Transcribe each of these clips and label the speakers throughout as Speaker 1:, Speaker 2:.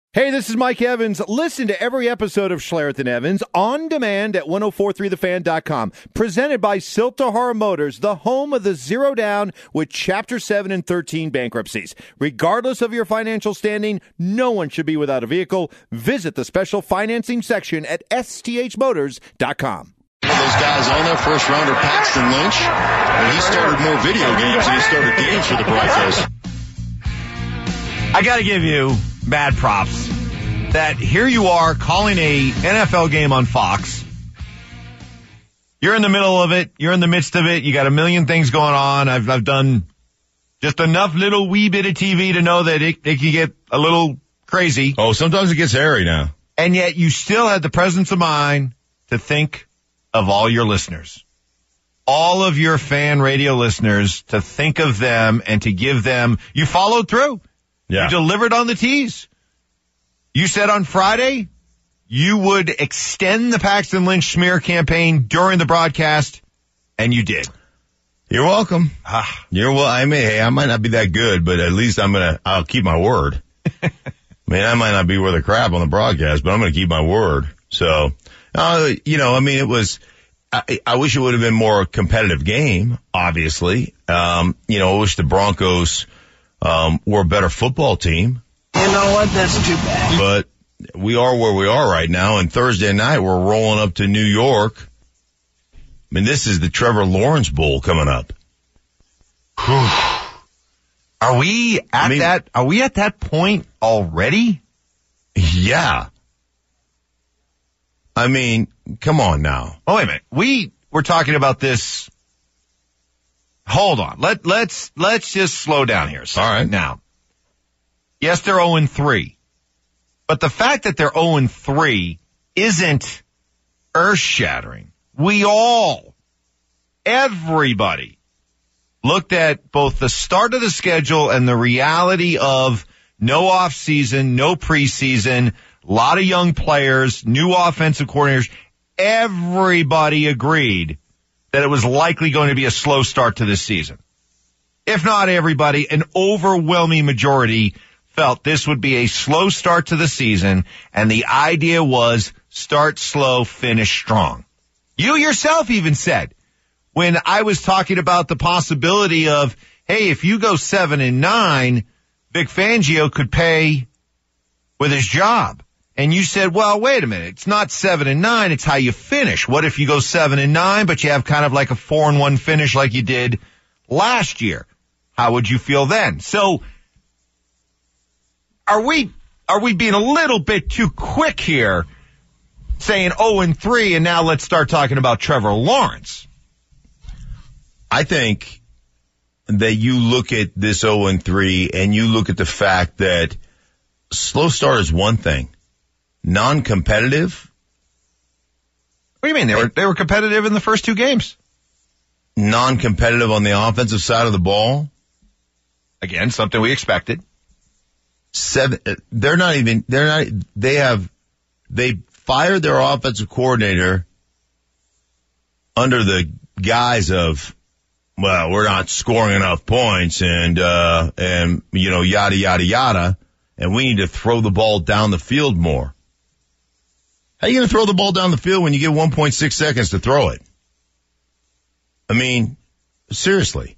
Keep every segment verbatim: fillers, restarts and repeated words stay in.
Speaker 1: Hey, this is Mike Evans. Listen to every episode of Schlereth and Evans on demand at ten forty-three the fan dot com. Presented by Siltahara Motors, the home of the zero down with Chapter seven and thirteen bankruptcies. Regardless of your financial standing, no one should be without a vehicle. Visit the special financing section at S T H motors dot com.
Speaker 2: Those guys on there, first rounder Paxton Lynch, and he started more video games than he started games for the Broncos.
Speaker 3: I got to give you bad props that here you are calling a N F L game on Fox. You're in the middle of it. You're in the midst of it. You got a million things going on. I've I've done just enough little wee bit of T V to know that it, it can get a little crazy.
Speaker 4: Oh, sometimes it gets hairy now.
Speaker 3: And yet you still had the presence of mind to think of all your listeners. All of your fan radio listeners, to think of them and to give them, you followed through.
Speaker 4: Yeah.
Speaker 3: You delivered on the tease. You said on Friday you would extend the Paxton Lynch smear campaign during the broadcast, and you did.
Speaker 4: You're welcome.
Speaker 3: Ah.
Speaker 4: You're well. I mean, hey, I might not be that good, but at least I'm gonna. I'll keep my word. I mean, I might not be worth a crap on the broadcast, but I'm gonna keep my word. So, uh, you know, I mean, it was. I, I wish it would have been more competitive game. Obviously, um, you know, I wish the Broncos um, were a better football team.
Speaker 5: You know what? That's too bad.
Speaker 4: But we are where we are right now, and Thursday night we're rolling up to New York. I mean, this is the Trevor Lawrence Bowl coming up.
Speaker 3: Are we at
Speaker 4: I mean,
Speaker 3: that? Are we at that point already?
Speaker 4: Yeah. I mean, come on now.
Speaker 3: Oh, wait a minute. We were talking about this. Hold on. Let let's let's just slow down here. So,
Speaker 4: all right.
Speaker 3: Now, yes, they're oh and three, but the fact that they're oh and three isn't earth-shattering. We all, everybody, looked at both the start of the schedule and the reality of no off-season, no preseason, a lot of young players, new offensive coordinators. Everybody agreed that it was likely going to be a slow start to this season. If not everybody, an overwhelming majority felt this would be a slow start to the season, and the idea was start slow, finish strong. You yourself even said, when I was talking about the possibility of, hey, if you go seven and nine, Vic Fangio could pay with his job. And you said, well, wait a minute, it's not seven and nine, it's how you finish. What if you go seven and nine, but you have kind of like a four and one finish like you did last year? How would you feel then? So, are we, are we being a little bit too quick here, saying oh and three, and now let's start talking about Trevor Lawrence?
Speaker 4: I think that you look at this oh and three and you look at the fact that slow start is one thing. Non-competitive?
Speaker 3: What do you mean? They were, they were competitive in the first two games.
Speaker 4: Non-competitive on the offensive side of the ball?
Speaker 3: Again, something we expected.
Speaker 4: Seven, they're not even, they're not, they have, they fired their offensive coordinator under the guise of, well, we're not scoring enough points and, uh, and, you know, yada, yada, yada, and we need to throw the ball down the field more. How are you going to throw the ball down the field when you get one point six seconds to throw it? I mean, seriously.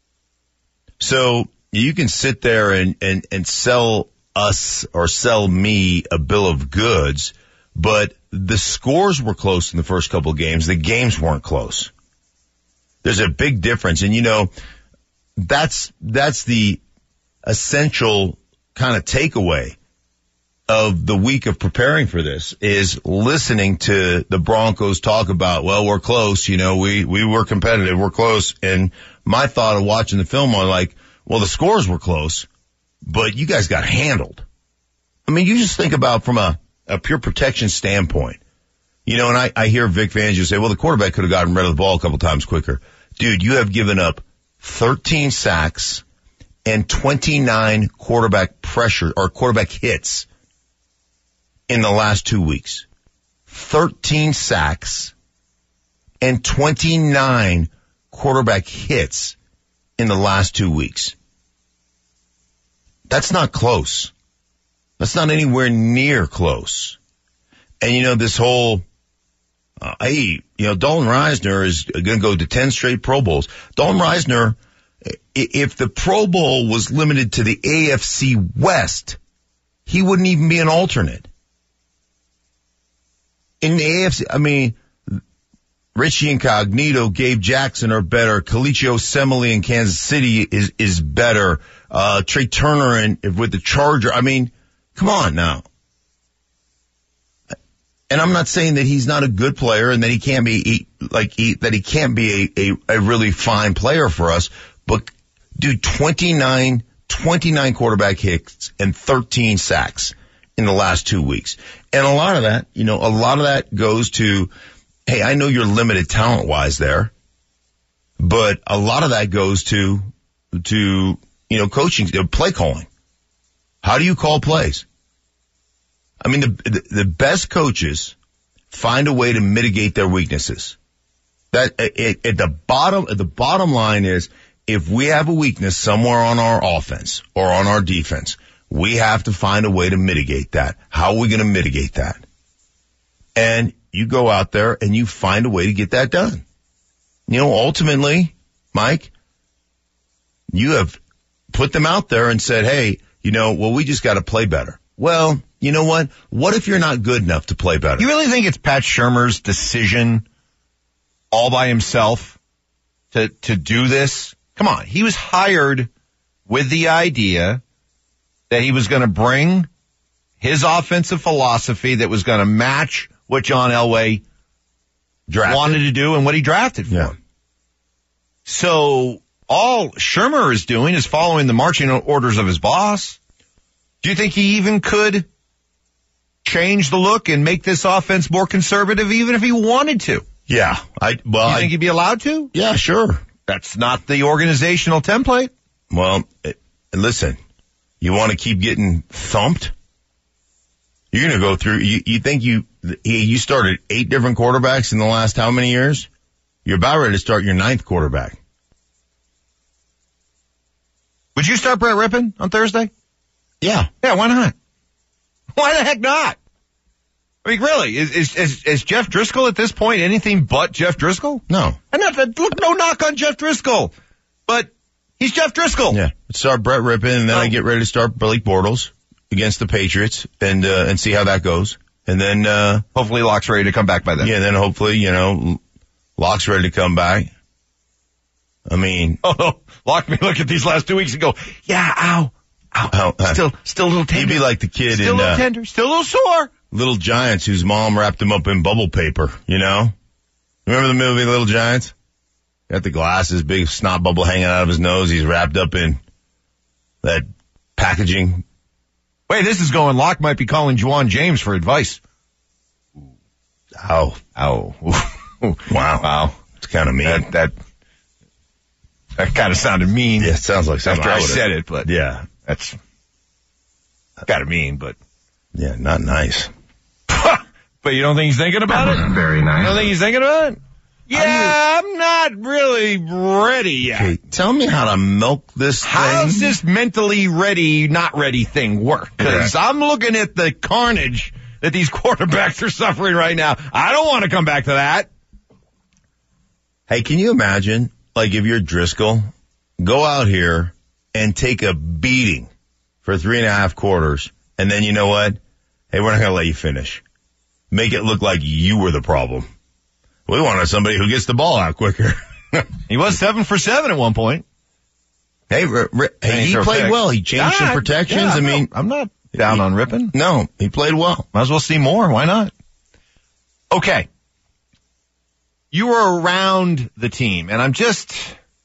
Speaker 4: So you can sit there and, and, and sell us or sell me a bill of goods, but the scores were close in the first couple of games. The games weren't close. There's a big difference. And, you know, that's, that's the essential kind of takeaway of the week of preparing for this, is listening to the Broncos talk about, well, we're close, you know, we, we were competitive, we're close. And my thought of watching the film on, like, well, the scores were close, but you guys got handled. I mean, you just think about from a, a pure protection standpoint, you know, and I, I hear Vic Fangio say, well, the quarterback could have gotten rid of the ball a couple times quicker. Dude, you have given up thirteen sacks and twenty-nine quarterback pressure or quarterback hits in the last two weeks. thirteen sacks and twenty-nine quarterback hits in the last two weeks. That's not close. That's not anywhere near close. And, you know, this whole, uh, hey, you know, Dalton Risner is going to go to ten straight Pro Bowls. Dalton Risner, if the Pro Bowl was limited to the A F C West, he wouldn't even be an alternate. In the A F C, I mean, Richie Incognito, Gabe Jackson are better. Kalichi Osemele in Kansas City is, is better. Uh, Trey Turner in, with the Charger. I mean, come on now. And I'm not saying that he's not a good player and that he can't be, he, like, he, that he can't be a, a, a really fine player for us, but dude, twenty-nine, twenty-nine quarterback hits and thirteen sacks in the last two weeks. And a lot of that, you know, a lot of that goes to, hey, I know you're limited talent-wise there, but a lot of that goes to, to, you know, coaching, play calling. How do you call plays? I mean, the, the, the best coaches find a way to mitigate their weaknesses. That, at, at the bottom, at the bottom line is, if we have a weakness somewhere on our offense or on our defense, we have to find a way to mitigate that. How are we going to mitigate that? And you go out there and you find a way to get that done. You know, ultimately, Mike, you have put them out there and said, hey, you know, well, we just got to play better. Well, you know what? What if you're not good enough to play better?
Speaker 3: You really think it's Pat Shurmur's decision all by himself to, to do this? Come on. He was hired with the idea that he was going to bring his offensive philosophy that was going to match what John Elway drafted. wanted to do and what he drafted for.
Speaker 4: Yeah.
Speaker 3: So all Shurmur is doing is following the marching orders of his boss. Do you think he even could change the look and make this offense more conservative even if he wanted to?
Speaker 4: Yeah. I, well,
Speaker 3: you think
Speaker 4: I,
Speaker 3: he'd be allowed to?
Speaker 4: Yeah, sure.
Speaker 3: That's not the organizational template.
Speaker 4: Well, it, listen, you want to keep getting thumped? You're going to go through, you, you think you, you started eight different quarterbacks in the last how many years? You're about ready to start your ninth quarterback.
Speaker 3: Would you start Brett Rippon on Thursday?
Speaker 4: Yeah.
Speaker 3: Yeah, why not? Why the heck not? I mean, really, is, is, is, is Jeff Driscoll at this point anything but Jeff Driscoll?
Speaker 4: No.
Speaker 3: And not, look, no knock on Jeff Driscoll, but he's Jeff Driscoll.
Speaker 4: Yeah. Start Brett Rippon, and then
Speaker 3: oh.
Speaker 4: I get ready to start Blake Bortles against the Patriots and, uh, and see how that goes. And then, uh,
Speaker 3: hopefully Locke's ready to come back by then.
Speaker 4: Yeah, then hopefully, you know, Locke's ready to come back. I mean.
Speaker 3: Oh, Locke may look at these last two weeks and go, yeah, ow, ow,
Speaker 4: ow, ow.
Speaker 3: still, still a little tender.
Speaker 4: He'd be like the kid
Speaker 3: still
Speaker 4: in,
Speaker 3: a little
Speaker 4: uh,
Speaker 3: tender, still a little sore.
Speaker 4: Little Giants, whose mom wrapped him up in bubble paper, you know? Remember the movie Little Giants? Got the glasses, big snot bubble hanging out of his nose. He's wrapped up in that packaging.
Speaker 3: Wait, this is going, Locke might be calling Juwan James for advice.
Speaker 4: Ow.
Speaker 3: Ow.
Speaker 4: Wow.
Speaker 3: Wow.
Speaker 4: It's kind of mean.
Speaker 3: That, that, that kind of sounded mean.
Speaker 4: Yeah, it sounds like something
Speaker 3: after I,
Speaker 4: I
Speaker 3: said it, but
Speaker 4: yeah,
Speaker 3: that's kind of mean, but
Speaker 4: yeah, not nice.
Speaker 3: But you don't think he's thinking about it?
Speaker 5: Very nice.
Speaker 3: You don't think he's thinking about it? Yeah, I'm not really ready yet.
Speaker 4: Okay, tell me how to milk this
Speaker 3: How's
Speaker 4: thing.
Speaker 3: this mentally ready, not ready thing work? Because
Speaker 4: Yeah.
Speaker 3: I'm looking at the carnage that these quarterbacks are suffering right now. I don't want to come back to that.
Speaker 4: Hey, can you imagine, like, if you're Driscoll, go out here and take a beating for three and a half quarters, and then you know what? Hey, we're not going to let you finish. Make it look like you were the problem. We wanted somebody who gets the ball out quicker.
Speaker 3: He was seven for seven at one point.
Speaker 4: Hey, r- r- hey, he played well. He changed some
Speaker 3: Yeah,
Speaker 4: protections.
Speaker 3: yeah,
Speaker 4: I mean,
Speaker 3: I'm not down on Rippon.
Speaker 4: no, he played well.
Speaker 3: Might as well see more. Why not? Okay. You were around the team, and I'm just,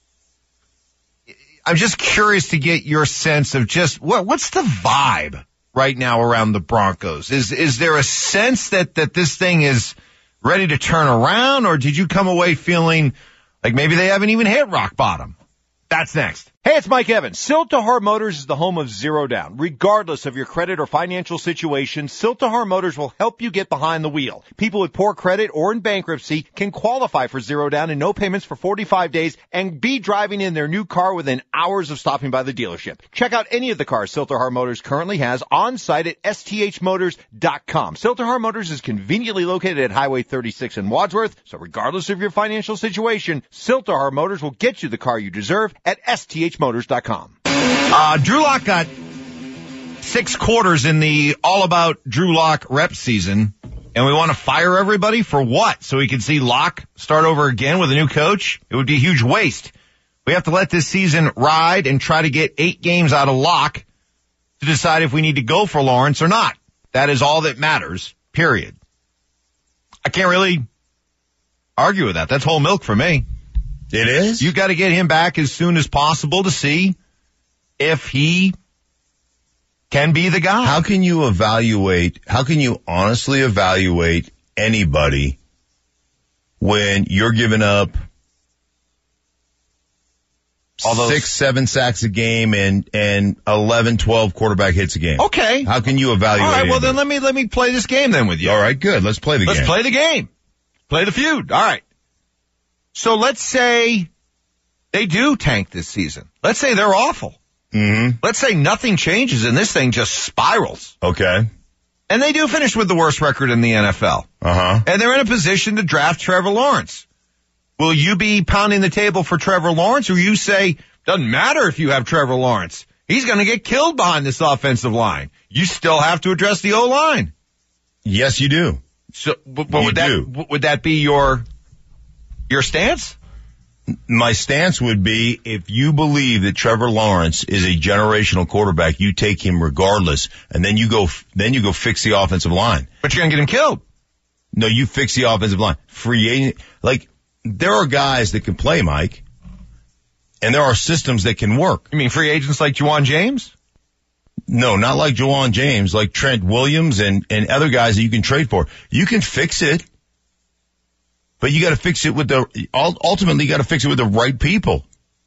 Speaker 3: I'm just curious to get your sense of just what, what's the vibe right now around the Broncos? Is, is there a sense that, that this thing is ready to turn around, or did you come away feeling like maybe they haven't even hit rock bottom? That's next. Hey,
Speaker 1: Hey, it's Mike Evans. Siltahar Motors is the home of Zero Down. Regardless of your credit or financial situation, Siltahar Motors will help you get behind the wheel. People with poor credit or in bankruptcy can qualify for Zero Down and no payments for forty-five days and be driving in their new car within hours of stopping by the dealership. Check out any of the cars Siltahar Motors currently has on site at S T H motors dot com. Siltahar Motors is conveniently located at Highway thirty-six in Wadsworth, so regardless of your financial situation, Siltahar Motors will get you the car you deserve at S T H motors dot com.
Speaker 3: Uh, Drew Lock got six quarters in the All About Drew Lock rep season, and we want to fire everybody for what? So we can see Lock start over again with a new coach? It would be a huge waste. We have to let this season ride and try to get eight games out of Lock to decide if we need to go for Lawrence or not. That is all that matters, period. I can't really argue with that. That's whole milk for me.
Speaker 4: It is?
Speaker 3: You got to get him back as soon as possible to see if he can be the guy.
Speaker 4: How can you evaluate, how can you honestly evaluate anybody when you're giving up all those six, seven sacks a game and, and eleven, twelve quarterback hits a game?
Speaker 3: Okay.
Speaker 4: How can you evaluate
Speaker 3: All right, well
Speaker 4: anybody?
Speaker 3: then let me, let me play this game then with you.
Speaker 4: All right, good. Let's play the
Speaker 3: Let's
Speaker 4: game.
Speaker 3: play the game. Play the feud. All right. So let's say they do tank this season. Let's say they're awful.
Speaker 4: Mm-hmm.
Speaker 3: Let's say nothing changes and this thing just spirals.
Speaker 4: Okay.
Speaker 3: And they do finish with the worst record in the N F L.
Speaker 4: Uh-huh.
Speaker 3: And they're in a position to draft Trevor Lawrence. Will you be pounding the table for Trevor Lawrence, or you say, doesn't matter if you have Trevor Lawrence. He's going to get killed behind this offensive line. You still have to address the O-line.
Speaker 4: Yes, you do.
Speaker 3: So, but, but
Speaker 4: You
Speaker 3: would
Speaker 4: do.
Speaker 3: that would that be your your stance?
Speaker 4: My stance would be, if you believe that Trevor Lawrence is a generational quarterback, you take him regardless, and then you go, then you go fix the offensive line.
Speaker 3: But you're going to get him killed.
Speaker 4: No, you fix the offensive line. Free agent, like, there are guys that can play, Mike, and there are systems that can work.
Speaker 3: You mean free agents like Juwan James?
Speaker 4: No, not like Juwan James, like Trent Williams and, and other guys that you can trade for. You can fix it, but you got to fix it with the, ultimately you got to fix it with the right people.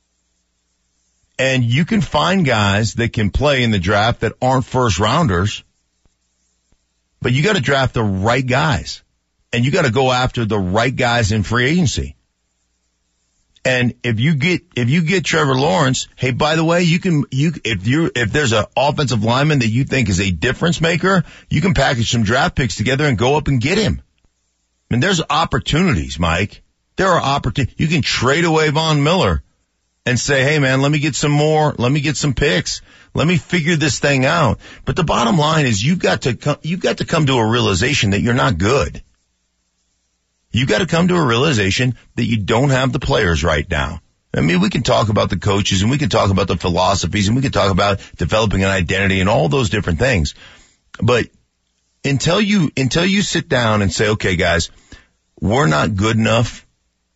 Speaker 4: And you can find guys that can play in the draft that aren't first rounders, but you got to draft the right guys, and you got to go after the right guys in free agency. And if you get, if you get Trevor Lawrence, hey, by the way, you can, you, if you, if there's an offensive lineman that you think is a difference maker, you can package some draft picks together and go up and get him. I mean, there's opportunities, Mike. There are opportunities. You can trade away Von Miller and say, hey man, let me get some more, let me get some picks. Let me figure this thing out. But the bottom line is you've got to come, you've got to come to a realization that you're not good. You got to come to a realization that you don't have the players right now. I mean, we can talk about the coaches and we can talk about the philosophies and we can talk about developing an identity and all those different things. But until you, until you sit down and say, okay, guys, we're not good enough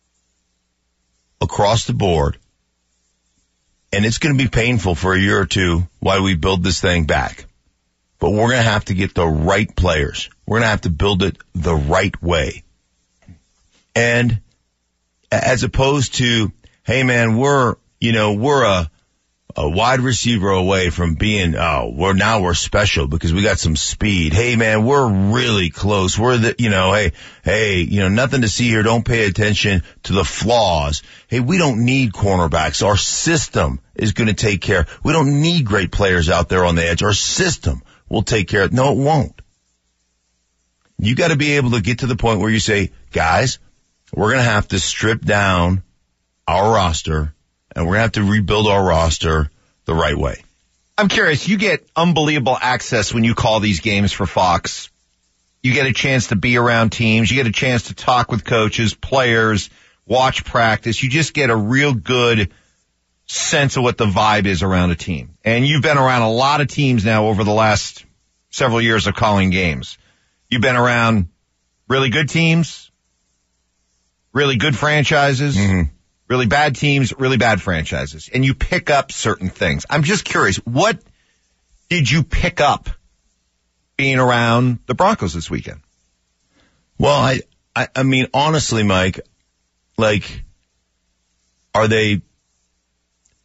Speaker 4: across the board, and it's going to be painful for a year or two while we build this thing back. But we're going to have to get the right players. We're going to have to build it the right way. And as opposed to, hey man, we're, you know, we're a, a wide receiver away from being, oh, we're now we're special because we got some speed. Hey man, we're really close. We're the, you know, hey, hey, you know, nothing to see here. Don't pay attention to the flaws. Hey, we don't need cornerbacks. Our system is going to take care. We don't need great players out there on the edge. Our system will take care of it. No, it won't. You got to be able to get to the point where you say, guys, we're going to have to strip down our roster, and we're going to have to rebuild our roster the right way.
Speaker 3: I'm curious, you get unbelievable access when you call these games for Fox. You get a chance to be around teams. You get a chance to talk with coaches, players, watch practice. You just get a real good sense of what the vibe is around a team. And you've been around a lot of teams now over the last several years of calling games. You've been around really good teams, really good franchises, mm-hmm. really bad teams, really bad franchises, and you pick up certain things. I'm just curious, what did you pick up being around the Broncos this weekend?
Speaker 4: Well, I, I, I mean, honestly, Mike, like, are they,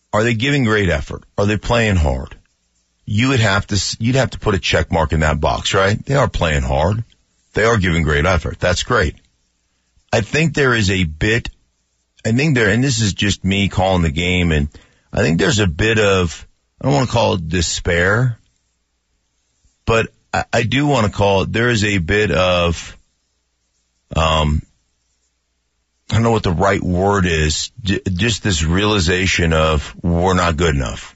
Speaker 4: Are they giving great effort? Are they playing hard? You would have to, you'd have to put a check mark in that box, right? They are playing hard. They are giving great effort. That's great. I think there is a bit, I think there, and this is just me calling the game, and I think there's a bit of, I don't want to call it despair, but I, I do want to call it, there is a bit of, um, I don't know what the right word is, j- just this realization of we're not good enough.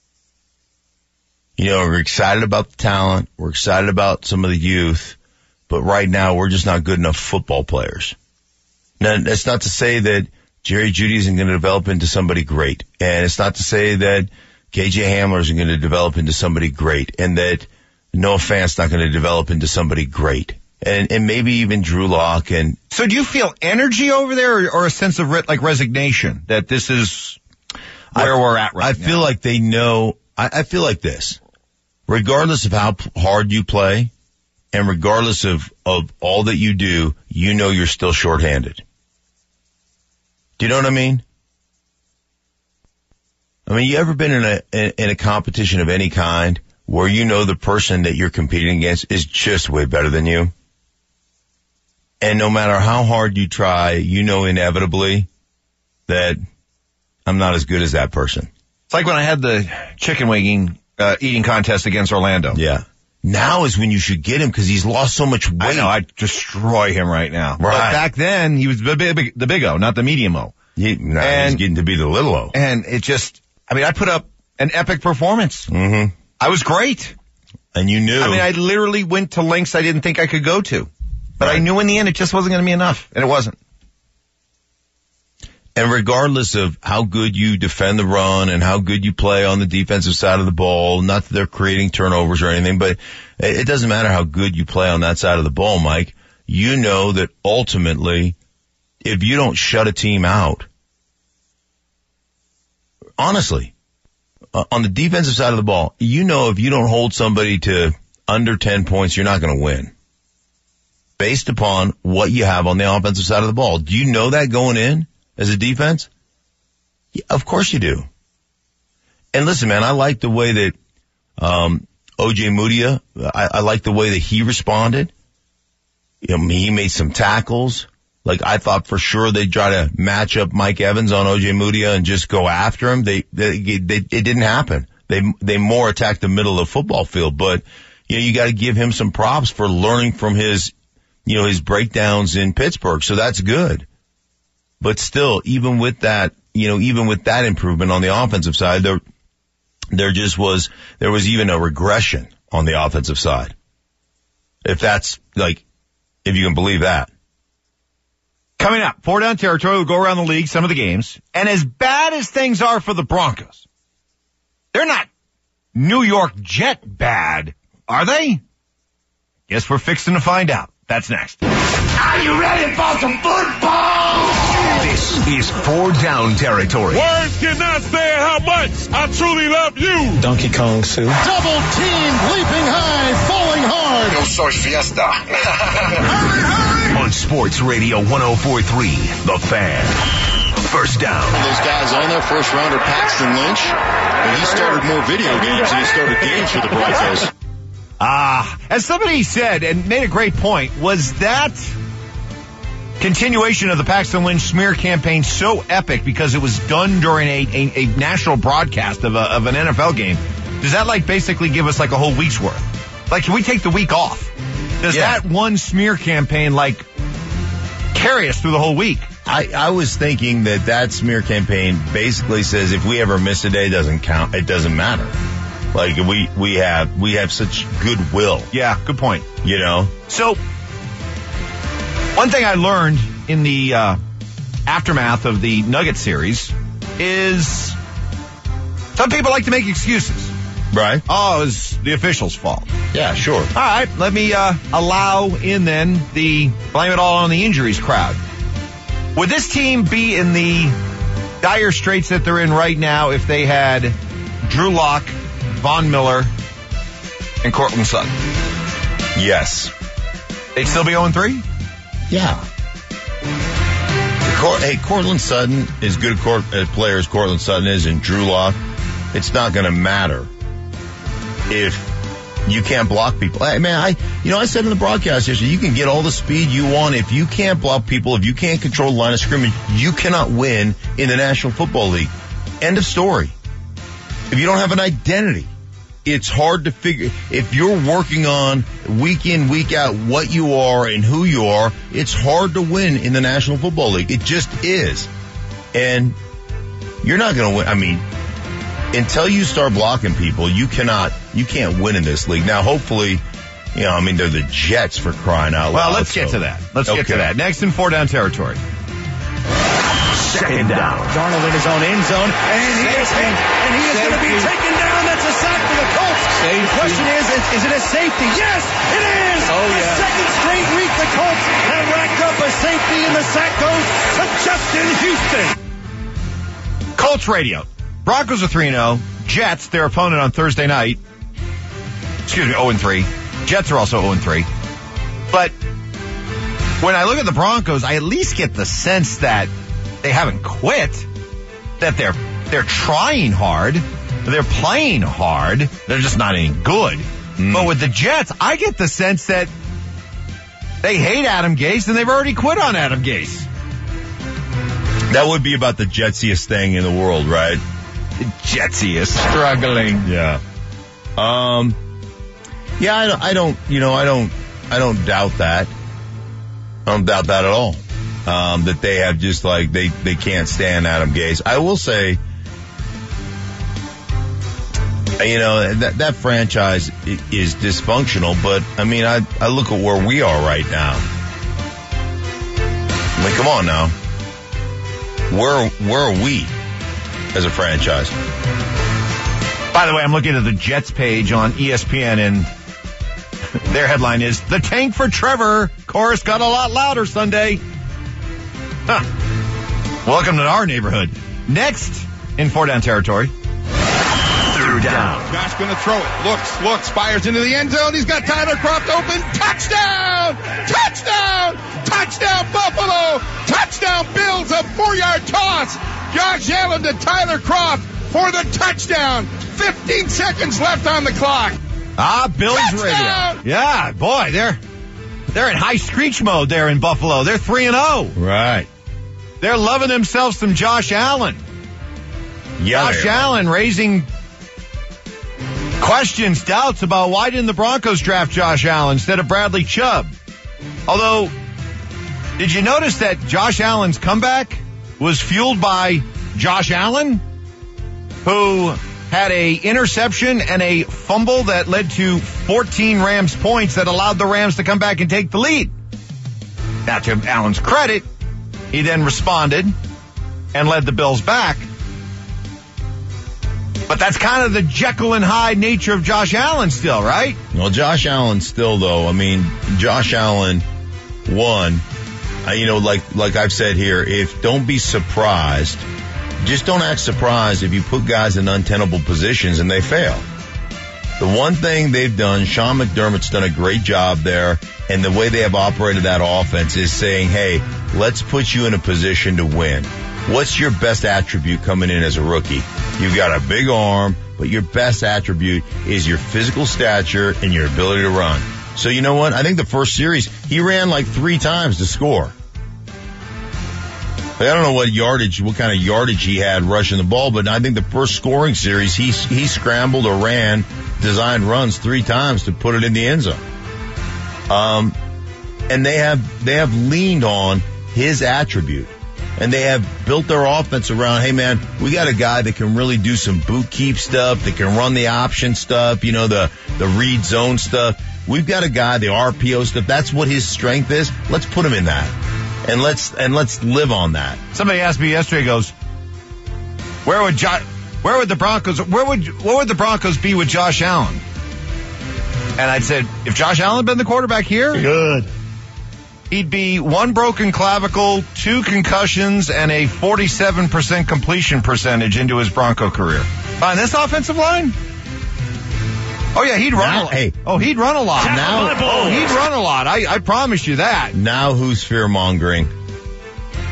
Speaker 4: You know, we're excited about the talent, we're excited about some of the youth, but right now we're just not good enough football players. Now, that's not to say that Jerry Jeudy isn't going to develop into somebody great, and it's not to say that K J Hamler isn't going to develop into somebody great, and that Noah Fant's not going to develop into somebody great. And, and maybe even Drew Lock. And
Speaker 3: so do you feel energy over there, or, or a sense of re- like resignation that this is where
Speaker 4: I,
Speaker 3: we're at right
Speaker 4: I
Speaker 3: now?
Speaker 4: I feel like they know, I, I feel like this. Regardless of how p- hard you play, and regardless of, of all that you do, you know you're still shorthanded. Do you know what I mean? I mean, you ever been in a, in, in a competition of any kind where you know the person that you're competing against is just way better than you? And no matter how hard you try, you know inevitably that I'm not as good as that person.
Speaker 3: It's like when I had the chicken wing uh, eating contest against Orlando.
Speaker 4: Yeah. Now is when you should get him because he's lost so much weight.
Speaker 3: I know, I'd destroy him right now.
Speaker 4: Right.
Speaker 3: But back then, he was the big, big, the big O, not the medium O.
Speaker 4: He, nah,
Speaker 3: and,
Speaker 4: he's getting to be the little O.
Speaker 3: And it just, I mean, I put up an epic performance.
Speaker 4: Mm-hmm.
Speaker 3: I was great.
Speaker 4: And you knew.
Speaker 3: I mean, I literally went to lengths I didn't think I could go to. But
Speaker 4: right.
Speaker 3: I knew in the end it just wasn't going to be enough. And it wasn't.
Speaker 4: And regardless of how good you defend the run and how good you play on the defensive side of the ball, not that they're creating turnovers or anything, but it doesn't matter how good you play on that side of the ball, Mike. You know that ultimately, if you don't shut a team out, honestly, uh, on the defensive side of the ball, you know if you don't hold somebody to under ten points, you're not going to win. Based upon what you have on the offensive side of the ball. Do you know that going in as a defense? Yeah, of course you do. And listen, man, I like the way that um O J Mudia, I, I like the way that he responded. You know, he made some tackles. Like, I thought for sure they'd try to match up Mike Evans on O J Mudia and just go after him. They, they, they it didn't happen. They, they more attacked the middle of the football field. But, you know, you got to give him some props for learning from his, you know, his breakdowns in Pittsburgh. So that's good. But still, even with that, you know, even with that improvement on the offensive side, there, there just was, there was even a regression on the offensive side. If that's, like, if you can believe that.
Speaker 3: Coming up, four down territory, we'll go around the league, some of the games. And as bad as things are for the Broncos, they're not New York Jet bad, are they? Guess we're fixing to find out. That's next.
Speaker 5: Are you ready for some football?
Speaker 6: This is four down territory.
Speaker 7: Words cannot say how much I truly love you.
Speaker 8: Donkey Kong Sue.
Speaker 9: Double team, leaping high, falling hard.
Speaker 2: Yo soy fiesta.
Speaker 7: Hurry, hurry.
Speaker 6: On Sports Radio one oh four point three, The Fan. First down.
Speaker 2: Those guys on there, first rounder Paxton Lynch, and he started more video games than he started games for the Broncos.
Speaker 3: Ah, as somebody said and made a great point, was that continuation of the Paxton Lynch smear campaign so epic because it was done during a, a, a national broadcast of, a, of an N F L game? Does that like basically give us like a whole week's worth? Like, can we take the week off? Does
Speaker 4: Yeah.
Speaker 3: that one smear campaign like carry us through the whole week?
Speaker 4: I, I was thinking that that smear campaign basically says if we ever miss a day, it doesn't count. It doesn't matter. Like, we, we have, we have such goodwill,
Speaker 3: Yeah, good point.
Speaker 4: you know?
Speaker 3: So, one thing I learned in the uh, aftermath of the Nugget series is some people like to make excuses.
Speaker 4: Right?
Speaker 3: Oh, it was the officials' fault.
Speaker 4: Yeah, sure.
Speaker 3: All right, let me uh, allow in then the blame it all on the injuries crowd. Would this team be in the dire straits that they're in right now if they had Drew Lock, Von Miller, and Cortland Sutton?
Speaker 4: Yes.
Speaker 3: They'd still be oh and three?
Speaker 4: Yeah. Cor- hey, Cortland Sutton is good a court- a player as Cortland Sutton is, and Drew Lock. It's not going to matter if you can't block people. Hey, man, I, you know, I said in the broadcast yesterday, you can get all the speed you want. If you can't block people, if you can't control the line of scrimmage, you cannot win in the National Football League. End of story. If you don't have an identity, it's hard to figure. If you're working on week in, week out what you are and who you are, it's hard to win in the National Football League. It just is. And you're not going to win. I mean, until you start blocking people, you cannot, you can't win in this league. Now, hopefully, you know, I mean, they're the Jets for crying out loud.
Speaker 3: Well, let's
Speaker 4: so.
Speaker 3: get to that. Let's
Speaker 4: okay.
Speaker 3: get to that. Next in four down territory.
Speaker 6: Second down.
Speaker 8: Darnold in his own end zone, and he is hit, and he is going to be taken down. That's a sack for the Colts. Safety. The question is, is, is it a safety? Yes, it is. Oh, yeah. The second straight week the Colts have racked up a safety, and the sack goes to Justin Houston.
Speaker 3: Colts radio. Broncos are three and oh. Jets, their opponent on Thursday night. Excuse me, oh and three. Jets are also oh and three. But when I look at the Broncos, I at least get the sense that they haven't quit, that they're they're trying hard, they're playing hard, they're just not any good. Mm. But with the Jets, I get the sense that they hate Adam Gase and they've already quit on Adam Gase.
Speaker 4: That would be about the jetsiest thing in the world, right?
Speaker 3: The jetsiest. Struggling.
Speaker 4: Yeah. Um. Yeah, I don't, I don't, you know, I don't, I don't doubt that. I don't doubt that at all. Um, that they have just like, they, they can't stand Adam Gase. I will say, you know, that, that franchise is dysfunctional, but I mean, I, I look at where we are right now. I mean, come on now. Where, where are we as a franchise?
Speaker 3: By the way, I'm looking at the Jets page on E S P N, and their headline is, "The Tank for Trevor chorus got a lot louder Sunday." Huh. Welcome to our neighborhood. Next in four down territory.
Speaker 6: Third down.
Speaker 7: Josh going to throw it. Looks, looks, fires into the end zone. He's got Tyler Kroft open. Touchdown! Touchdown! Touchdown Buffalo! Touchdown Bills! A four-yard toss. Josh Allen to Tyler Kroft for the touchdown. fifteen seconds left on the clock.
Speaker 3: Ah, Bills
Speaker 7: Touchdown!
Speaker 3: radio. Yeah, boy, they're they're in high screech mode there in Buffalo. They're three and oh.
Speaker 4: Right.
Speaker 3: They're loving themselves some Josh Allen.
Speaker 4: Yeah,
Speaker 3: Josh Allen raising questions, doubts about why didn't the Broncos draft Josh Allen instead of Bradley Chubb. Although, did you notice that Josh Allen's comeback was fueled by Josh Allen, who had a interception and a fumble that led to fourteen Rams points that allowed the Rams to come back and take the lead. Now, to Allen's credit, he then responded and led the Bills back. But that's kind of the Jekyll and Hyde nature of Josh Allen still, right?
Speaker 4: Well, Josh Allen still, though. I mean, Josh Allen, one, uh, you know, like like I've said here, if don't be surprised. Just don't act surprised if you put guys in untenable positions and they fail. The one thing they've done, Sean McDermott's done a great job there, and the way they have operated that offense is saying, hey, let's put you in a position to win. What's your best attribute coming in as a rookie? You've got a big arm, but your best attribute is your physical stature and your ability to run. So you know what? I think the first series, he ran like three times to score. I don't know what yardage, what kind of yardage he had rushing the ball, but I think the first scoring series, he he scrambled or ran, designed runs three times to put it in the end zone. Um, and they have they have leaned on his attribute, and they have built their offense around, hey man, we got a guy that can really do some boot keep stuff, that can run the option stuff, you know, the the read zone stuff. We've got a guy, the R P O stuff. That's what his strength is. Let's put him in that. And let's and let's live on that.
Speaker 3: Somebody asked me yesterday, goes, where would jo- where would the Broncos where would what would the Broncos be with Josh Allen? And I said, if Josh Allen had been the quarterback here,
Speaker 4: good.
Speaker 3: He'd be one broken clavicle, two concussions, and a forty-seven percent completion percentage into his Bronco career. On this offensive line? Oh yeah, he'd run.
Speaker 4: Now,
Speaker 3: a lot.
Speaker 4: Hey,
Speaker 3: oh, he'd run a lot. Now, oh, he'd run a lot. I, I promise you that.
Speaker 4: Now, who's fear mongering?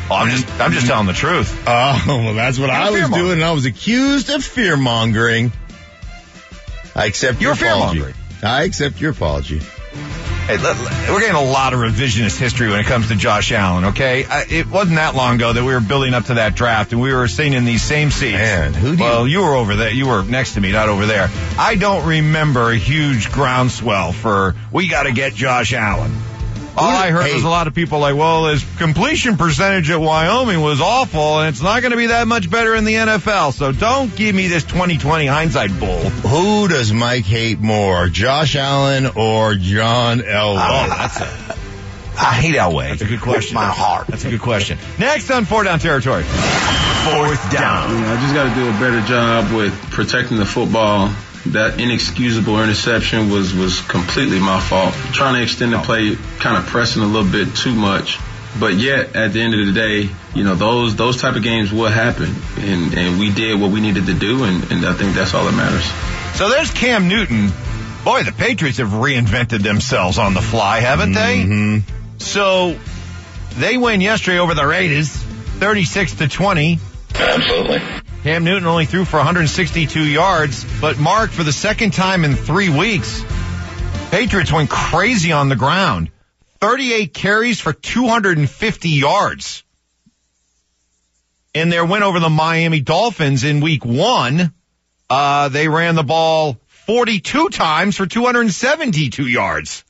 Speaker 3: Oh, I'm just, I'm just telling the truth.
Speaker 4: Oh, well, that's what I was doing, and I was accused of fear-mongering. I accept your apology. I accept your apology.
Speaker 3: Hey, we're getting a lot of revisionist history when it comes to Josh Allen, okay? It wasn't that long ago that we were building up to that draft, and we were sitting in these same seats.
Speaker 4: Man, who do you...
Speaker 3: Well, you were over there. You were next to me, not over there. I don't remember a huge groundswell for, we got to get Josh Allen. All I heard hey. was a lot of people like, well, his completion percentage at Wyoming was awful, and it's not going to be that much better in the N F L. So don't give me this twenty twenty hindsight bull.
Speaker 4: Who does Mike hate more, Josh Allen or John Elway?
Speaker 3: Oh, that's a, I hate Elway. That's a good question.
Speaker 4: My heart.
Speaker 3: That's a good question. Next on Four Down Territory.
Speaker 6: Fourth down.
Speaker 10: You know, I just got to do a better job with protecting the football. That inexcusable interception was, was completely my fault. Trying to extend the play, kind of pressing a little bit too much. But yet, at the end of the day, you know, those those type of games will happen. And, and we did what we needed to do, and, and I think that's all that matters.
Speaker 3: So there's Cam Newton. Boy, the Patriots have reinvented themselves on the fly, haven't they?
Speaker 4: Mm-hmm.
Speaker 3: So they win yesterday over the Raiders, thirty-six to twenty.
Speaker 2: Absolutely.
Speaker 3: Cam Newton only threw for one hundred sixty-two yards, but Mark, for the second time in three weeks, Patriots went crazy on the ground. thirty-eight carries for two hundred fifty yards. In their win over the Miami Dolphins in week one, uh, they ran the ball forty-two times for two hundred seventy-two yards.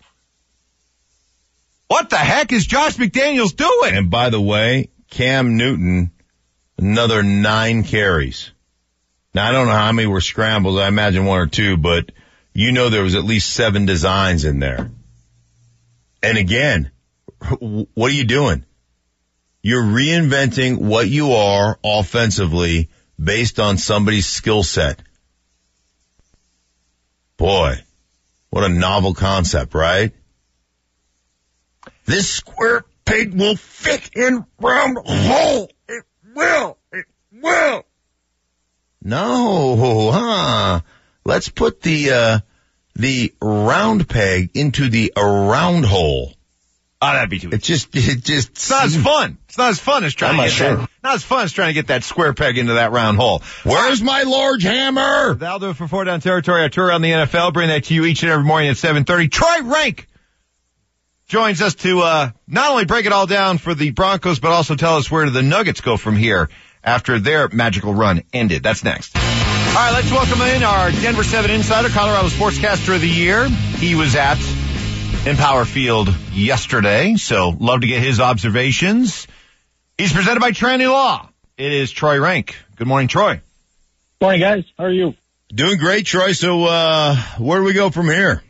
Speaker 3: What the heck is Josh McDaniels doing?
Speaker 4: And by the way, Cam Newton, another nine carries. Now, I don't know how many were scrambles. I imagine one or two, but you know there was at least seven designs in there. And again, what are you doing? You're reinventing what you are offensively based on somebody's skill set. Boy, what a novel concept, right? This square peg will fit in round hole. It will. It will. No, huh? Let's put the, uh, the round peg into the round hole.
Speaker 3: Oh, that'd be too easy.
Speaker 4: It just, it just.
Speaker 3: It's not as fun. It's not as fun as trying
Speaker 4: I'm
Speaker 3: to
Speaker 4: not
Speaker 3: get
Speaker 4: sure.
Speaker 3: that. Not as fun as trying to get that square peg into that round hole.
Speaker 4: Where's my large hammer?
Speaker 3: That'll do it for Four Down Territory. Our tour around the N F L. Bring that to you each and every morning at seven thirty. Troy Rank joins us to, uh, not only break it all down for the Broncos, but also tell us where the Nuggets go from here after their magical run ended. That's next. All right, let's welcome in our Denver seven insider, Colorado Sportscaster of the Year. He was at Empower Field yesterday, so love to get his observations. He's presented by Tranny Law. It is Troy Rank. Good morning, Troy.
Speaker 11: Morning, guys. How are you?
Speaker 4: Doing great, Troy. So, uh, where do we go from here?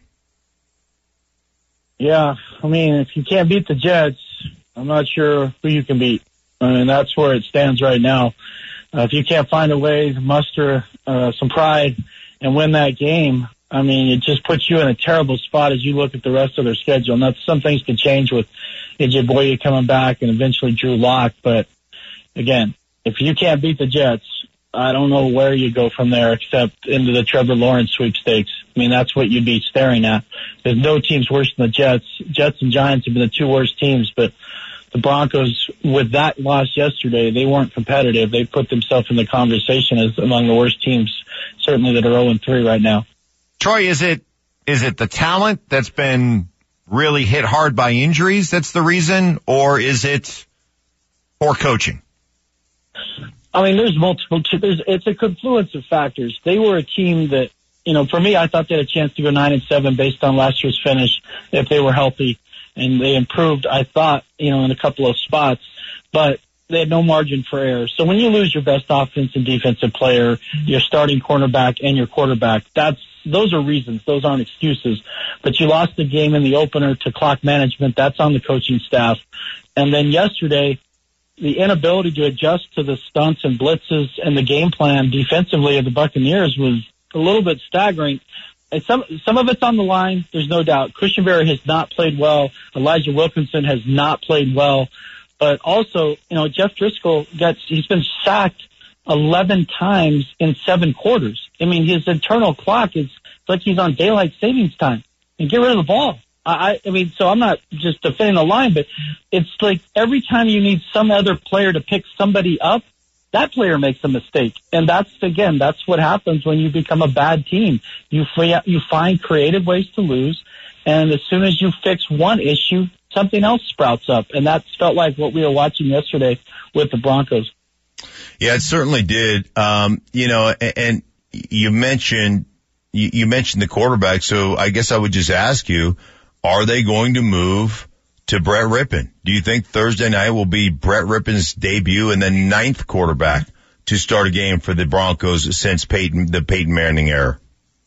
Speaker 11: Yeah, I mean, if you can't beat the Jets, I'm not sure who you can beat. I mean, that's where it stands right now. Uh, if you can't find a way to muster uh, some pride and win that game, I mean, it just puts you in a terrible spot as you look at the rest of their schedule. And that's, some things could change with A J Boye coming back and eventually Drew Lock. But again, if you can't beat the Jets, I don't know where you go from there except into the Trevor Lawrence sweepstakes. I mean, that's what you'd be staring at. There's no teams worse than the Jets. Jets and Giants have been the two worst teams, but the Broncos, with that loss yesterday, they weren't competitive. They put themselves in the conversation as among the worst teams, certainly that are oh and three right now.
Speaker 3: Troy, is it is it the talent that's been really hit hard by injuries that's the reason, or is it poor coaching?
Speaker 11: I mean, there's multiple. There's, it's a confluence of factors. They were a team that, you know, for me, I thought they had a chance to go nine and seven based on last year's finish if they were healthy, and they improved. I thought, you know, in a couple of spots, but they had no margin for error. So when you lose your best offense and defensive player, your starting cornerback and your quarterback, that's those are reasons. Those aren't excuses. But you lost the game in the opener to clock management. That's on the coaching staff. And then yesterday, the inability to adjust to the stunts and blitzes and the game plan defensively of the Buccaneers was a little bit staggering. And some some of it's on the line, there's no doubt. Christian Barry has not played well. Elijah Wilkinson has not played well. But also, you know, Jeff Driscoll gets he's been sacked eleven times in seven quarters. I mean, his internal clock is like he's on daylight savings time. And get rid of the ball. I, I mean, so I'm not just defending the line, but it's like every time you need some other player to pick somebody up, that player makes a mistake. And that's, again, that's what happens when you become a bad team. You you find creative ways to lose, and as soon as you fix one issue, something else sprouts up. And that's felt like what we were watching yesterday with the Broncos.
Speaker 4: Yeah, it certainly did. Um, you know, and, and you mentioned, you, you mentioned the quarterback, so I guess I would just ask you, are they going to move to Brett Rypien? Do you think Thursday night will be Brett Rippen's debut and then ninth quarterback to start a game for the Broncos since Peyton, the Peyton Manning era?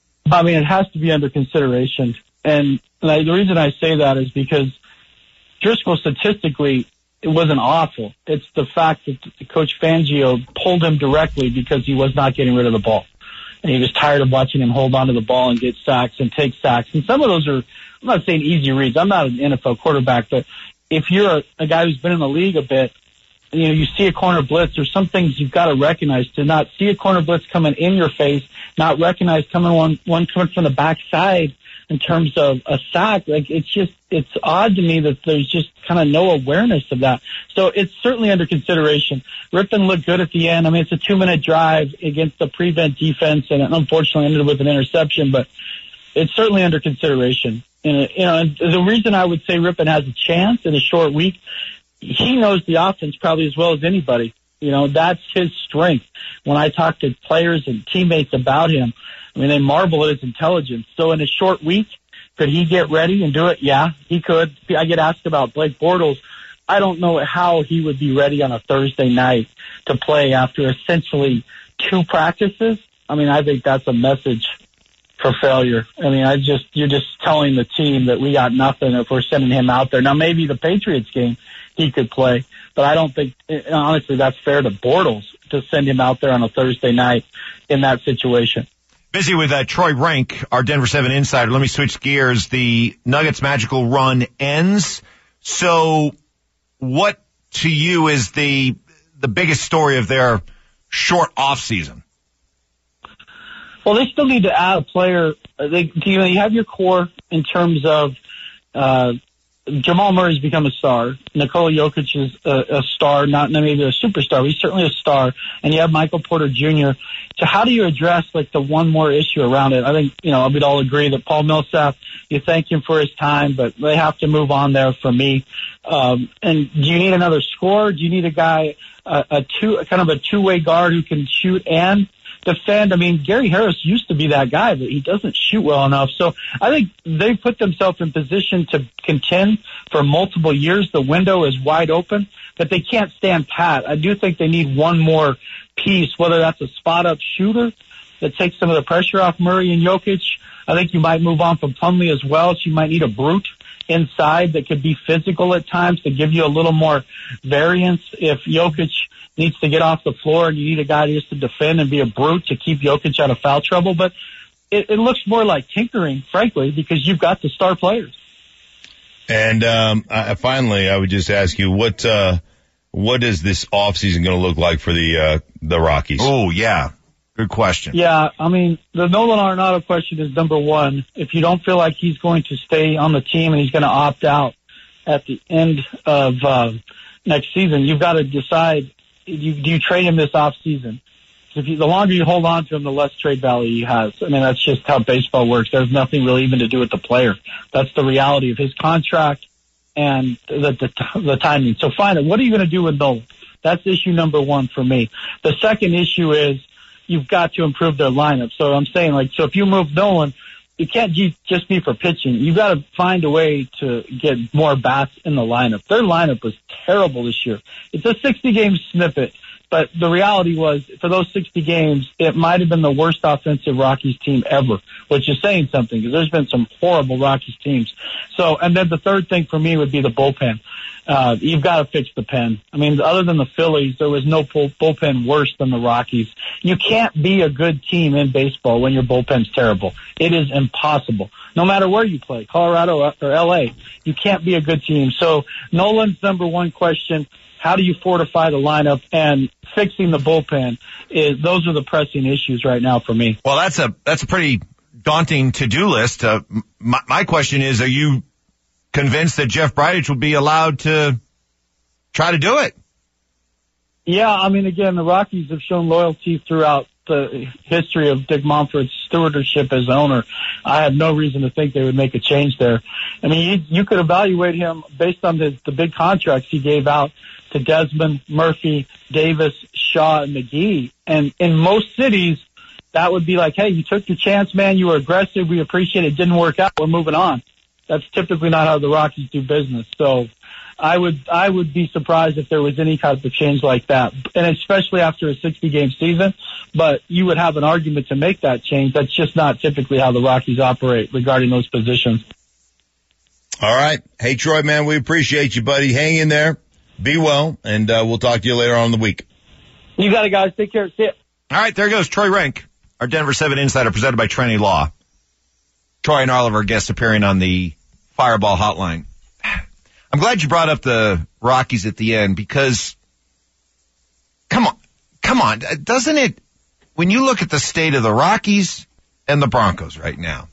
Speaker 11: I mean, it has to be under consideration. And I, the reason I say that is because Driscoll statistically, it wasn't awful. It's the fact that Coach Fangio pulled him directly because he was not getting rid of the ball. And he was tired of watching him hold onto the ball and get sacks and take sacks. And some of those are, I'm not saying easy reads. I'm not an N F L quarterback, but if you're a, a guy who's been in the league a bit, you know, you see a corner blitz, there's some things you've got to recognize. To not see a corner blitz coming in your face, not recognize coming one, one coming from the backside in terms of a sack, like it's just, it's odd to me that there's just kind of no awareness of that. So it's certainly under consideration. Rypien looked good at the end. I mean, it's a two minute drive against the prevent defense and it unfortunately ended with an interception, but it's certainly under consideration. And, you know, and the reason I would say Rypien has a chance in a short week, he knows the offense probably as well as anybody. You know, that's his strength. When I talk to players and teammates about him, I mean, they marvel at his intelligence. So in a short week, could he get ready and do it? Yeah, he could. I get asked about Blake Bortles. I don't know how he would be ready on a Thursday night to play after essentially two practices. I mean, I think that's a message for failure. I mean, I just, you're just telling the team that we got nothing if we're sending him out there. Now, maybe the Patriots game he could play, but I don't think, honestly, that's fair to Bortles to send him out there on a Thursday night in that situation.
Speaker 3: Busy with uh, Troy Rank, our Denver seven insider. Let me switch gears. The Nuggets' magical run ends. So what to you is the the biggest story of their short off season?
Speaker 11: Well, they still need to add a player. They, you know, you have your core in terms of uh, Jamal Murray's become a star. Nikola Jokic is a, a star, not maybe a superstar, but he's certainly a star. And you have Michael Porter Junior So how do you address like the one more issue around it? I think, you know, we'd all agree that Paul Millsap, you thank him for his time, but they have to move on there for me. Um, and do you need another scorer? Do you need a guy, uh, a two, kind of a two-way guard who can shoot and defend? I mean, Gary Harris used to be that guy, but he doesn't shoot well enough. So I think they put themselves in position to contend for multiple years. The window is wide open, but they can't stand pat. I do think they need one more piece, whether that's a spot-up shooter that takes some of the pressure off Murray and Jokic. I think you might move on from Plumlee as well, so you might need a brute inside that could be physical at times to give you a little more variance if Jokic needs to get off the floor and you need a guy just to defend and be a brute to keep Jokic out of foul trouble. But it, it looks more like tinkering, frankly, because you've got the star players.
Speaker 4: And um, I, finally, I would just ask you, what uh, what is this offseason going to look like for the uh, the Rockies?
Speaker 3: Oh, yeah. Good question.
Speaker 11: Yeah, I mean, the Nolan Arenado question is number one. If you don't feel like he's going to stay on the team and he's going to opt out at the end of uh, next season, you've got to decide, you, do you trade him this off season? If you, the longer you hold on to him, the less trade value he has. I mean, that's just how baseball works. There's nothing really even to do with the player. That's the reality of his contract and the, the, the timing. So fine, what are you going to do with Nolan? That's issue number one for me. The second issue is you've got to improve their lineup. So I'm saying, like, so if you move Nolan, it can't just be for pitching. You've got to find a way to get more bats in the lineup. Their lineup was terrible this year. It's a sixty-game snippet, but the reality was, for those sixty games, it might have been the worst offensive Rockies team ever, which is saying something, because there's been some horrible Rockies teams. So, and then the third thing for me would be the bullpen. Uh, you've got to fix the pen. I mean, other than the Phillies, there was no bull, bullpen worse than the Rockies. You can't be a good team in baseball when your bullpen's terrible. It is impossible. No matter where you play, Colorado or L A, you can't be a good team. So Nolan's number one question, how do you fortify the lineup, and fixing the bullpen, is those are the pressing issues right now for me.
Speaker 3: Well, that's a, that's a pretty daunting to-do list. Uh, my, my question is, are you convinced that Jeff Bridich will be allowed to try to do it.
Speaker 11: Yeah, I mean, again, the Rockies have shown loyalty throughout the history of Dick Monfort's stewardship as owner. I have no reason to think they would make a change there. I mean, you, you could evaluate him based on the, the big contracts he gave out to Desmond, Murphy, Davis, Shaw, and McGee. And in most cities, that would be like, hey, you took your chance, man. You were aggressive. We appreciate it. It didn't work out. We're moving on. That's typically not how the Rockies do business. So I would I would be surprised if there was any type of change like that, and especially after a sixty-game season. But you would have an argument to make that change. That's just not typically how the Rockies operate regarding those positions.
Speaker 4: All right. Hey, Troy, man, we appreciate you, buddy. Hang in there. Be well, and uh, we'll talk to you later on in the week.
Speaker 11: You got it, guys. Take care. See ya.
Speaker 3: All right, there goes Troy Renck, our Denver seven Insider, presented by Trinity Law. Troy and all of our guests appearing on the Fireball Hotline. I'm glad you brought up the Rockies at the end because, come on, come on, doesn't it, when you look at the state of the Rockies and the Broncos right now,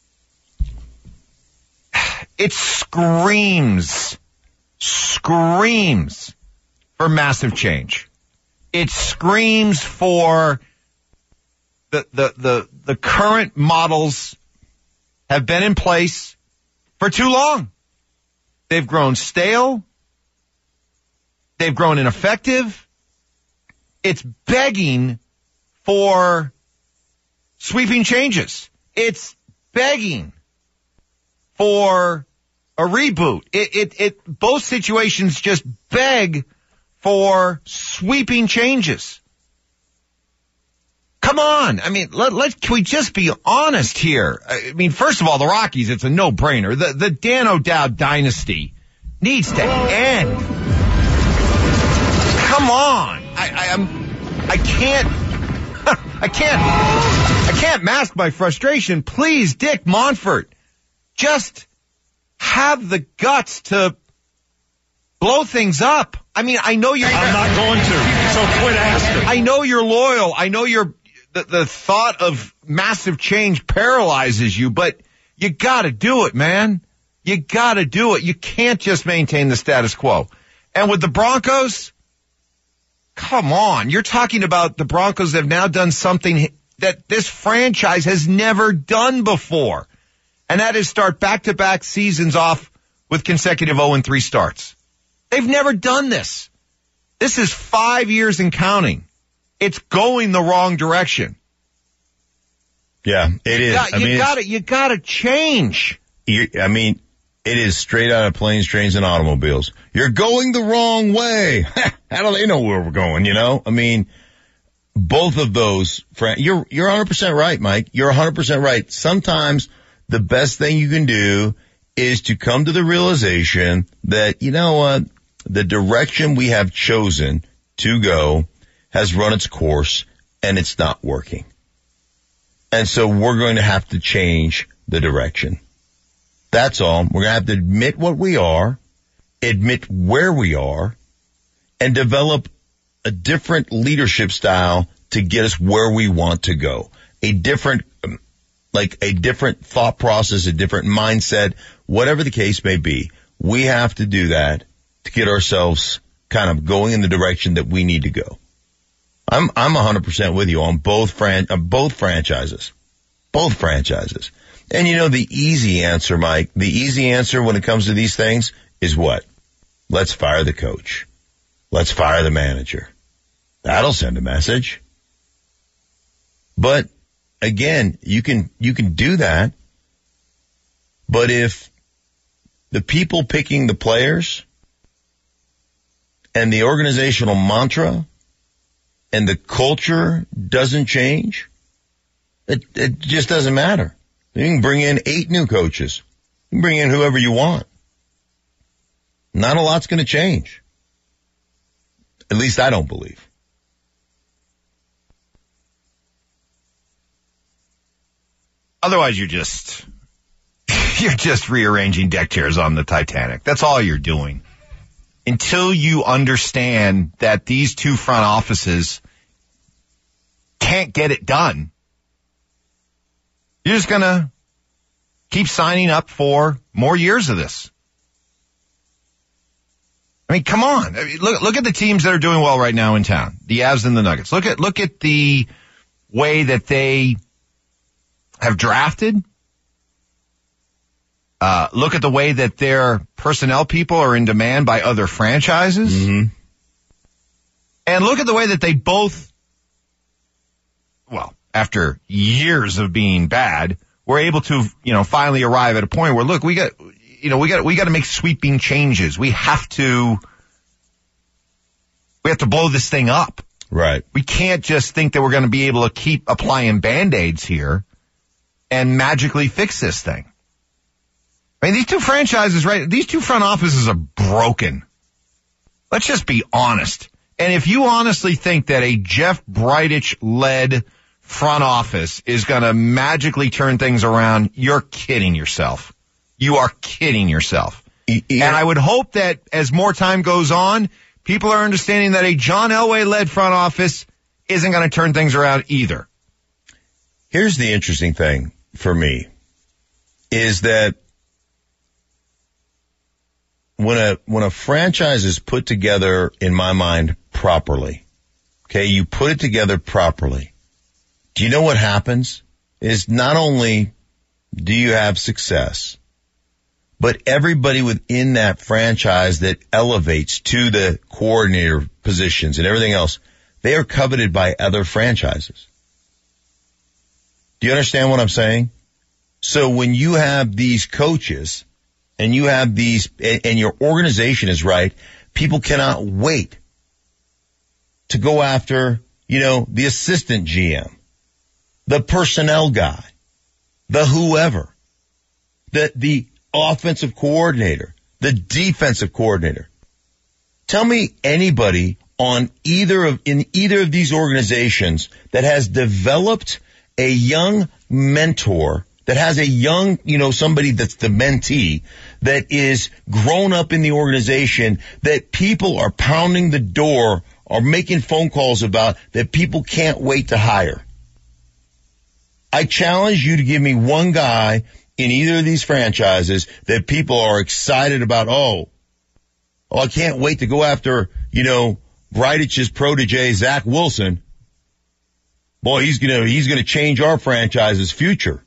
Speaker 3: it screams, screams for massive change. It screams for the, the, the, the current models have been in place for too long. They've grown stale. They've grown ineffective. It's begging for sweeping changes. It's begging for a reboot. It, it, it, both situations just beg for sweeping changes. Come on. I mean, let, let, can we just be honest here? I mean, first of all, the Rockies, it's a no-brainer. The, the Dan O'Dowd dynasty needs to end. Come on. I, I am, I can't, I can't, I can't mask my frustration. Please, Dick Monfort, just have the guts to blow things up. I mean, I know you're,
Speaker 8: I'm not going to, so quit asking.
Speaker 3: I know you're loyal. I know you're, The, the thought of massive change paralyzes you, but you gotta do it, man. You gotta do it. You can't just maintain the status quo. And with the Broncos, come on. You're talking about the Broncos have now done something that this franchise has never done before. And that is start back-to-back seasons off with consecutive oh and three starts. They've never done this. This is five years and counting. It's going the wrong direction.
Speaker 4: Yeah, it is.
Speaker 3: Got,
Speaker 4: I
Speaker 3: you
Speaker 4: mean,
Speaker 3: gotta, you gotta change.
Speaker 4: I mean, it is straight out of Planes, Trains, and Automobiles. You're going the wrong way. How do they know where we're going, you know? I mean, both of those, you're, you're one hundred percent right, Mike. You're one hundred percent right. Sometimes the best thing you can do is to come to the realization that, you know what, the direction we have chosen to go has run its course and it's not working. And so we're going to have to change the direction. That's all. We're going to have to admit what we are, admit where we are, and develop a different leadership style to get us where we want to go. A different, like a different thought process, a different mindset, whatever the case may be. We have to do that to get ourselves kind of going in the direction that we need to go. I'm, I'm one hundred percent with you on both fran, uh, both franchises. Both franchises. And you know, the easy answer, Mike, the easy answer when it comes to these things is what? Let's fire the coach. Let's fire the manager. That'll send a message. But again, you can, you can do that. But if the people picking the players and the organizational mantra and the culture doesn't change, it, it just doesn't matter. You can bring in eight new coaches. You can bring in whoever you want. Not a lot's going to change. At least I don't believe.
Speaker 3: Otherwise, you're just, you're just rearranging deck chairs on the Titanic. That's all you're doing. Until you understand that these two front offices can't get it done, you're just going to keep signing up for more years of this. I mean, come on. I mean, look, look at the teams that are doing well right now in town. The Avs and the Nuggets. Look at, look at the way that they have drafted. Uh, look at the way that their personnel people are in demand by other franchises.
Speaker 4: Mm-hmm.
Speaker 3: And look at the way that they both, well, after years of being bad, were able to, you know, finally arrive at a point where, look, we got, you know, we got, we got to make sweeping changes. We have to, we have to blow this thing up.
Speaker 4: Right.
Speaker 3: We can't just think that we're going to be able to keep applying Band-Aids here and magically fix this thing. I mean, these two franchises, right, these two front offices are broken. Let's just be honest. And if you honestly think that a Jeff Bridich-led front office is going to magically turn things around, you're kidding yourself. You are kidding yourself. Yeah. And I would hope that as more time goes on, people are understanding that a John Elway-led front office isn't going to turn things around either.
Speaker 4: Here's the interesting thing for me, is that when a when a franchise is put together, in my mind, properly, okay, you put it together properly, do you know what happens? Is not only do you have success, but everybody within that franchise that elevates to the coordinator positions and everything else, they are coveted by other franchises. Do you understand what I'm saying? So when you have these coaches and you have these, and your organization is right, people cannot wait to go after, you know, the assistant G M, the personnel guy, the whoever, the, the offensive coordinator, the defensive coordinator. Tell me anybody on either of, in either of these organizations that has developed a young mentor, that has a young, you know, somebody that's the mentee, that is grown up in the organization, that people are pounding the door or making phone calls about, that people can't wait to hire. I challenge you to give me one guy in either of these franchises that people are excited about. Oh, oh, I can't wait to go after, you know, Bridich's protege, Zach Wilson. Boy, he's gonna, he's gonna change our franchise's future.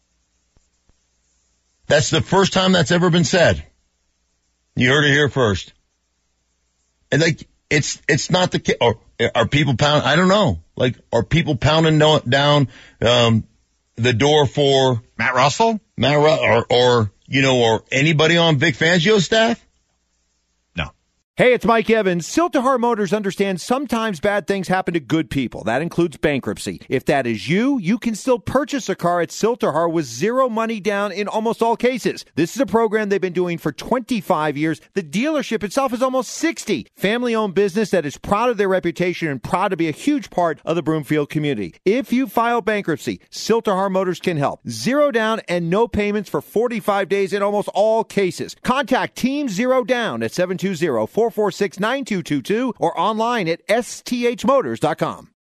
Speaker 4: That's the first time that's ever been said. You heard it here first. And like, it's, it's not the case. Or are people pound, I don't know. Like, are people pounding down, um, the door for
Speaker 3: Matt Russell?
Speaker 4: Matt Ru- or, or, you know, or anybody on Vic Fangio's staff?
Speaker 1: Hey, it's Mike Evans. Siltahar Motors understands sometimes bad things happen to good people. That includes bankruptcy. If that is you, you can still purchase a car at Siltahar with zero money down in almost all cases. This is a program they've been doing for twenty-five years. The dealership itself is almost sixty. Family-owned business that is proud of their reputation and proud to be a huge part of the Broomfield community. If you file bankruptcy, Siltahar Motors can help. Zero down and no payments for forty-five days in almost all cases. Contact Team Zero Down at seven two zero, four four six, nine two two two or online at S T H motors dot com.